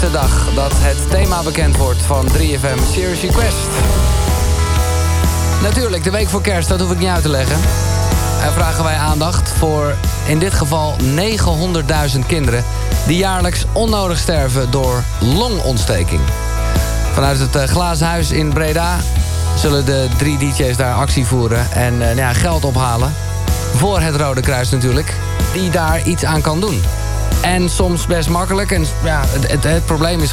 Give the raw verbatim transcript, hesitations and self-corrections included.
eerste dag dat het thema bekend wordt van drie F M Serious Request. Natuurlijk, de week voor kerst, dat hoef ik niet uit te leggen. En vragen wij aandacht voor in dit geval negenhonderdduizend kinderen die jaarlijks onnodig sterven door longontsteking. Vanuit het Glazen Huis in Breda zullen de drie D J's daar actie voeren en uh, ja, geld ophalen. Voor het Rode Kruis natuurlijk, die daar iets aan kan doen. En soms best makkelijk. En ja, het, het, het probleem is